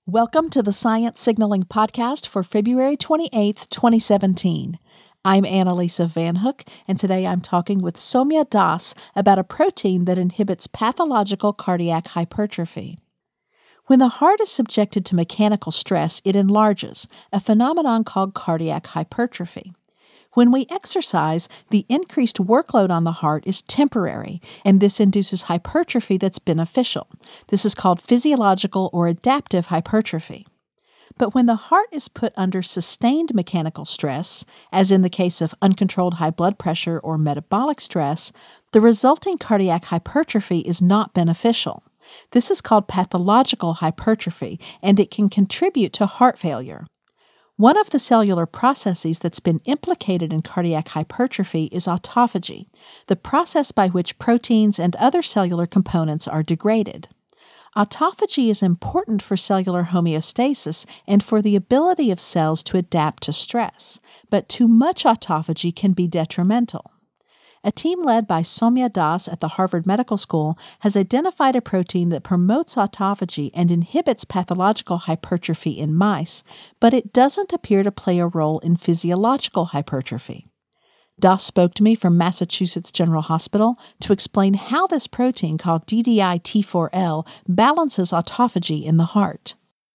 Welcome to the Science Signaling Podcast for February 28th, 2017. I'm Annalisa Van Hook, and today I'm talking with Soumya Das about a protein that inhibits pathological cardiac hypertrophy. When the heart is subjected to mechanical stress, it enlarges, a phenomenon called cardiac hypertrophy. When we exercise, the increased workload on the heart is temporary, and this induces hypertrophy that's beneficial. This is called physiological or adaptive hypertrophy. But when the heart is put under sustained mechanical stress, as in the case of uncontrolled high blood pressure or metabolic stress, the resulting cardiac hypertrophy is not beneficial. This is called pathological hypertrophy, and it can contribute to heart failure. One of the cellular processes that's been implicated in cardiac hypertrophy is autophagy, the process by which proteins and other cellular components are degraded. Autophagy is important for cellular homeostasis and for the ability of cells to adapt to stress, but too much autophagy can be detrimental. A team led by Soumya Das at the Harvard Medical School has identified a protein that promotes autophagy and inhibits pathological hypertrophy in mice, but it doesn't appear to play a role in physiological hypertrophy. Das spoke to me from Massachusetts General Hospital to explain how this protein called DDI-T4L balances autophagy in the heart.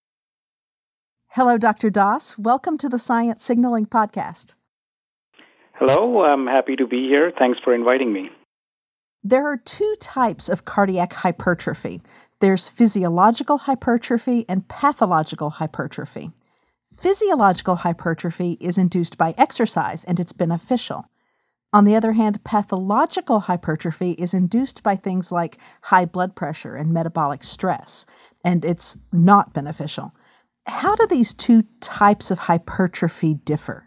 Hello, Dr. Das. Welcome to the Science Signaling Podcast. Hello, I'm happy to be here. Thanks for inviting me. There are two types of cardiac hypertrophy. There's physiological hypertrophy and pathological hypertrophy. Physiological hypertrophy is induced by exercise, and it's beneficial. On the other hand, pathological hypertrophy is induced by things like high blood pressure and metabolic stress, and it's not beneficial. How do these two types of hypertrophy differ?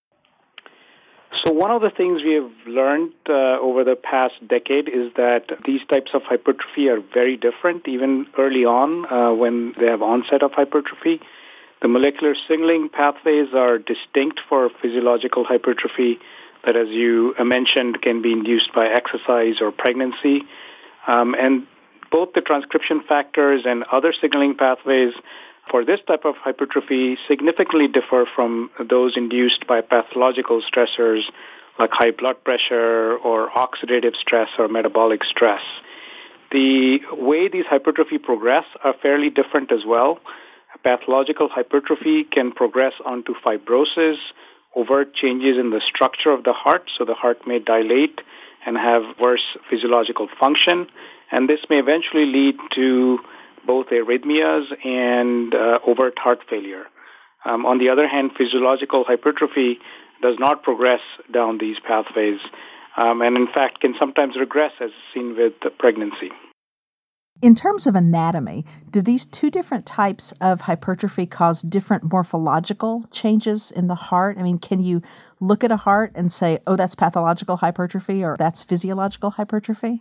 So one of the things we have learned over the past decade is that these types of hypertrophy are very different, even early on when they have onset of hypertrophy. The molecular signaling pathways are distinct for physiological hypertrophy that, as you mentioned, can be induced by exercise or pregnancy. And both the transcription factors and other signaling pathways for this type of hypertrophy significantly differ from those induced by pathological stressors like high blood pressure or oxidative stress or metabolic stress. The way these hypertrophy progress are fairly different as well. Pathological hypertrophy can progress onto fibrosis, overt changes in the structure of the heart, so the heart may dilate and have worse physiological function, and this may eventually lead to both arrhythmias and overt heart failure. On the other hand, physiological hypertrophy does not progress down these pathways and in fact can sometimes regress as seen with pregnancy. In terms of anatomy, do these two different types of hypertrophy cause different morphological changes in the heart? I mean, can you look at a heart and say, oh, that's pathological hypertrophy or that's physiological hypertrophy?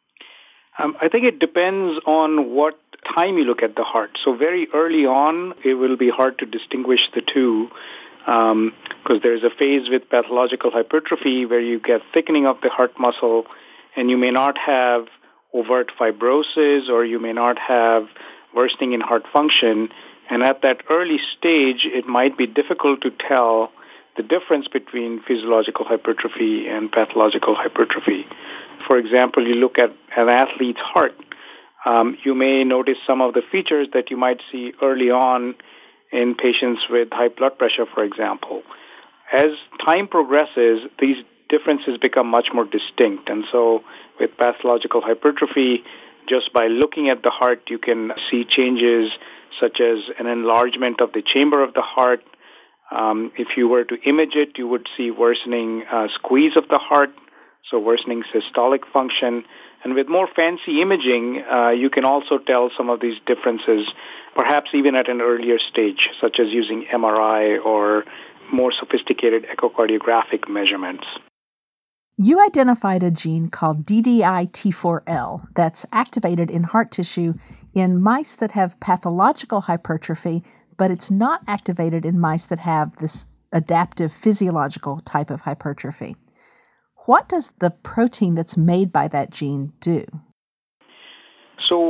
I think it depends on what time you look at the heart. So very early on, it will be hard to distinguish the two because there's a phase with pathological hypertrophy where you get thickening of the heart muscle and you may not have overt fibrosis or you may not have worsening in heart function. And at that early stage, it might be difficult to tell the difference between physiological hypertrophy and pathological hypertrophy. For example, you look at an athlete's heart, you may notice some of the features that you might see early on in patients with high blood pressure, for example. As time progresses, these differences become much more distinct. And so with pathological hypertrophy, just by looking at the heart, you can see changes such as an enlargement of the chamber of the heart. If you were to image it, you would see worsening squeeze of the heart, so worsening systolic function. And with more fancy imaging, you can also tell some of these differences, perhaps even at an earlier stage, such as using MRI or more sophisticated echocardiographic measurements. You identified a gene called DDI-T4L that's activated in heart tissue in mice that have pathological hypertrophy, but it's not activated in mice that have this adaptive physiological type of hypertrophy. What does the protein that's made by that gene do? So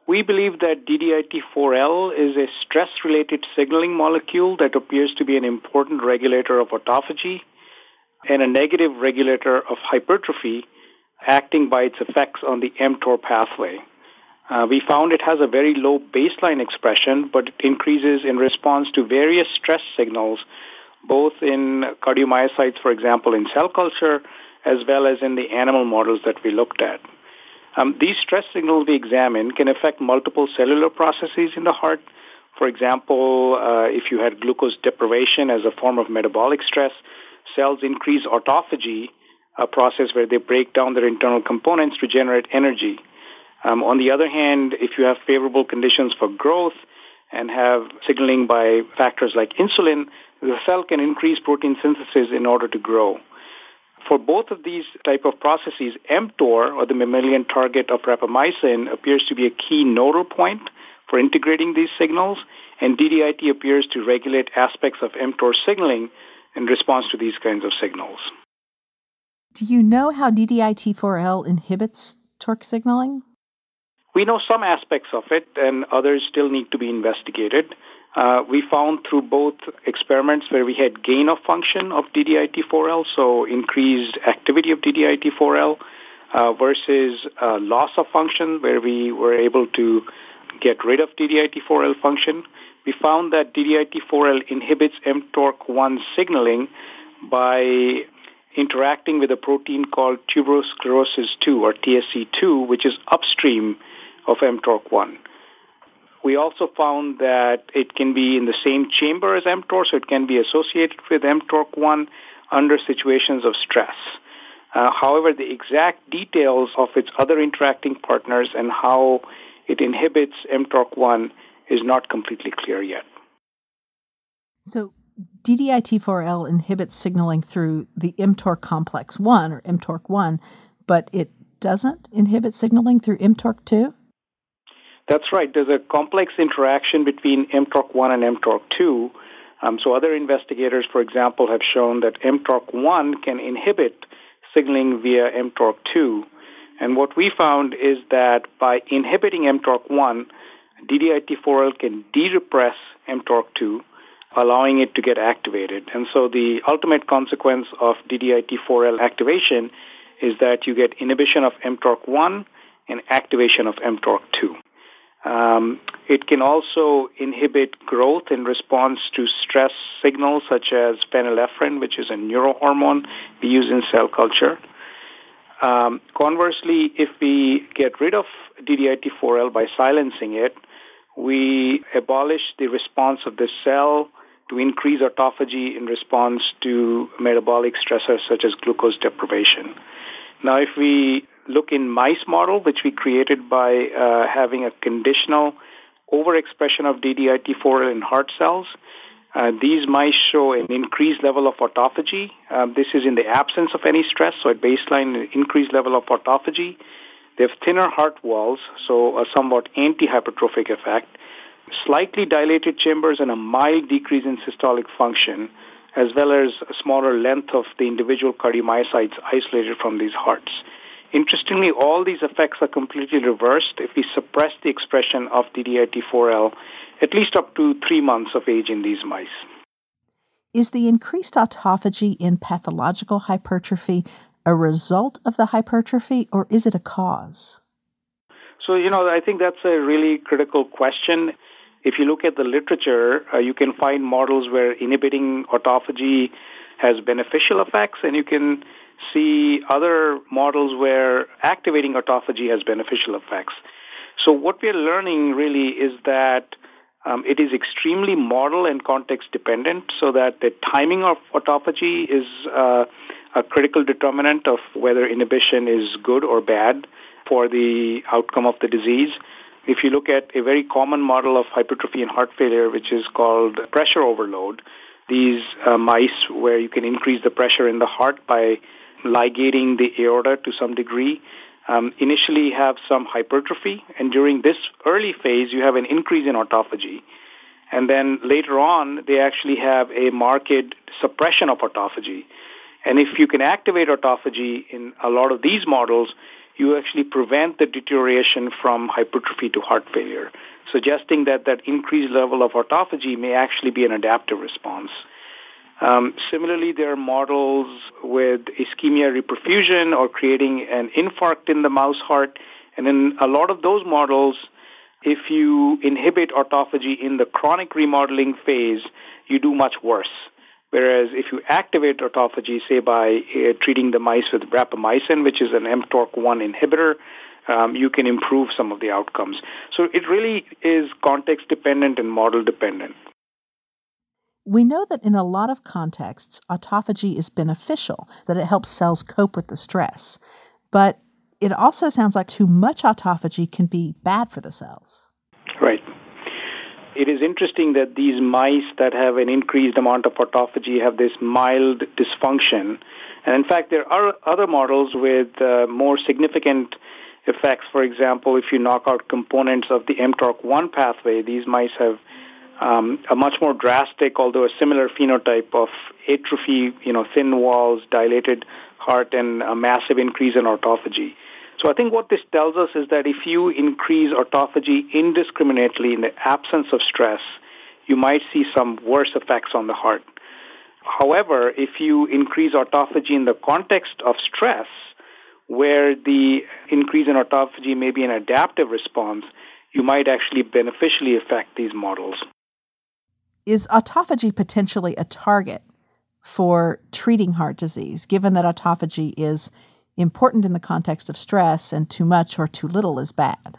We believe that DDIT4L is a stress-related signaling molecule that appears to be an important regulator of autophagy and a negative regulator of hypertrophy, acting by its effects on the mTOR pathway. We found it has a very low baseline expression, but it increases in response to various stress signals, both in cardiomyocytes, for example, in cell culture, as well as in the animal models that we looked at. These stress signals we examined can affect multiple cellular processes in the heart. For example, if you had glucose deprivation as a form of metabolic stress, cells increase autophagy, a process where they break down their internal components to generate energy. On the other hand, if you have favorable conditions for growth and have signaling by factors like insulin, the cell can increase protein synthesis in order to grow. For both of these type of processes, mTOR, or the mammalian target of rapamycin, appears to be a key nodal point for integrating these signals, and DDIT appears to regulate aspects of mTOR signaling in response to these kinds of signals. Do you know how DDIT4L inhibits TORC signaling? We know some aspects of it, and others still need to be investigated. We found through both experiments where we had gain of function of DDIT4L, so increased activity of DDIT4L, versus loss of function, where we were able to get rid of DDIT4L function. We found that DDIT4L inhibits mTORC1 signaling by interacting with a protein called tuberosclerosis-2, or TSC2, which is upstream of mTORC1. We also found that it can be in the same chamber as mTOR, so it can be associated with mTORC1 under situations of stress. However, the exact details of its other interacting partners and how it inhibits mTORC1 is not completely clear yet. So DDIT4L inhibits signaling through the mTOR complex 1, or mTORC1, but it doesn't inhibit signaling through mTORC2? That's right. There's a complex interaction between mTORC1 and mTORC2. So other investigators, for example, have shown that mTORC1 can inhibit signaling via mTORC2. And what we found is that by inhibiting mTORC1, DDIT4L can de-repress mTORC2, allowing it to get activated. And so the ultimate consequence of DDIT4L activation is that you get inhibition of mTORC1 and activation of mTORC2. It can also inhibit growth in response to stress signals such as phenylephrine, which is a neurohormone we use in cell culture. Conversely, if we get rid of DDIT4L by silencing it, we abolish the response of the cell to increase autophagy in response to metabolic stressors such as glucose deprivation. Now, if we look in mice model, which we created by having a conditional overexpression of DDIT4L in heart cells, these mice show an increased level of autophagy. This is in the absence of any stress, so at baseline, an increased level of autophagy. They have thinner heart walls, so a somewhat anti-hypertrophic effect, slightly dilated chambers, and a mild decrease in systolic function, as well as a smaller length of the individual cardiomyocytes isolated from these hearts. Interestingly, all these effects are completely reversed if we suppress the expression of DDIT4L at least up to 3 months of age in these mice. Is the increased autophagy in pathological hypertrophy a result of the hypertrophy, or is it a cause? So, I think that's a really critical question. If you look at the literature, you can find models where inhibiting autophagy has beneficial effects, and you can see other models where activating autophagy has beneficial effects. So what we're learning really is that it is extremely model and context dependent, so that the timing of autophagy is a critical determinant of whether inhibition is good or bad for the outcome of the disease. If you look at a very common model of hypertrophy and heart failure, which is called pressure overload, these mice where you can increase the pressure in the heart by ligating the aorta to some degree, initially have some hypertrophy, and during this early phase, you have an increase in autophagy. And then later on, they actually have a marked suppression of autophagy. And if you can activate autophagy in a lot of these models, you actually prevent the deterioration from hypertrophy to heart failure, suggesting that that increased level of autophagy may actually be an adaptive response. Similarly, there are models with ischemia reperfusion or creating an infarct in the mouse heart. And in a lot of those models, if you inhibit autophagy in the chronic remodeling phase, you do much worse. Whereas if you activate autophagy, say by treating the mice with rapamycin, which is an mTORC1 inhibitor, you can improve some of the outcomes. So it really is context-dependent and model-dependent. We know that in a lot of contexts, autophagy is beneficial, that it helps cells cope with the stress. But it also sounds like too much autophagy can be bad for the cells. Right. It is interesting that these mice that have an increased amount of autophagy have this mild dysfunction. And in fact, there are other models with more significant effects. For example, if you knock out components of the mTORC1 pathway, these mice have a much more drastic, although a similar phenotype of atrophy, thin walls, dilated heart, and a massive increase in autophagy. So I think what this tells us is that if you increase autophagy indiscriminately in the absence of stress, you might see some worse effects on the heart. However, if you increase autophagy in the context of stress, where the increase in autophagy may be an adaptive response, you might actually beneficially affect these models. Is autophagy potentially a target for treating heart disease, given that autophagy is important in the context of stress and too much or too little is bad?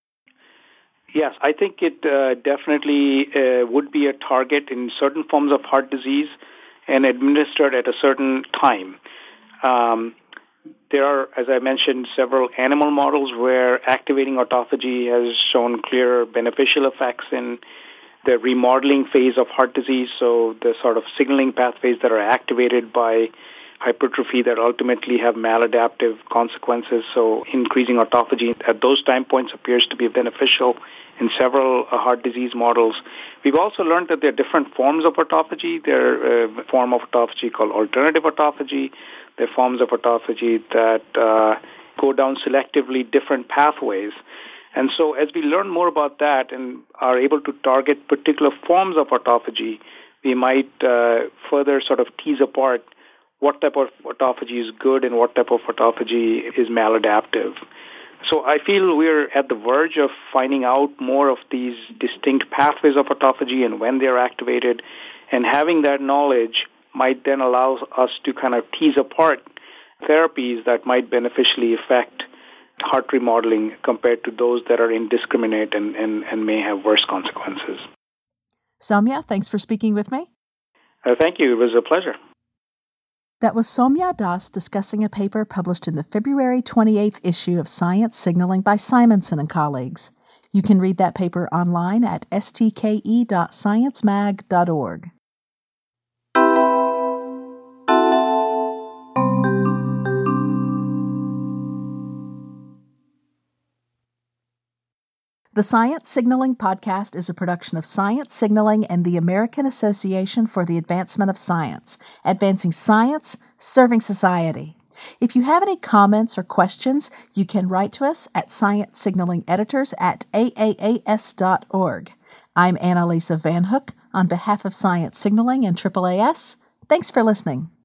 Yes, I think it definitely would be a target in certain forms of heart disease and administered at a certain time. There are, as I mentioned, several animal models where activating autophagy has shown clear beneficial effects in the remodeling phase of heart disease, so the sort of signaling pathways that are activated by hypertrophy that ultimately have maladaptive consequences. So increasing autophagy at those time points appears to be beneficial in several heart disease models. We've also learned that there are different forms of autophagy. There are a form of autophagy called alternative autophagy. There are forms of autophagy that go down selectively different pathways. And so as we learn more about that and are able to target particular forms of autophagy, we might further sort of tease apart what type of autophagy is good and what type of autophagy is maladaptive. So I feel we're at the verge of finding out more of these distinct pathways of autophagy and when they're activated, and having that knowledge might then allow us to kind of tease apart therapies that might beneficially affect heart remodeling compared to those that are indiscriminate and may have worse consequences. Soumya, thanks for speaking with me. Thank you. It was a pleasure. That was Soumya Das discussing a paper published in the February 28th issue of Science Signaling by Simonson and colleagues. You can read that paper online at stke.sciencemag.org. The Science Signaling Podcast is a production of Science Signaling and the American Association for the Advancement of Science, advancing science, serving society. If you have any comments or questions, you can write to us at sciencesignalingeditors@aaas.org. I'm Annalisa Van Hook on behalf of Science Signaling and AAAS. Thanks for listening.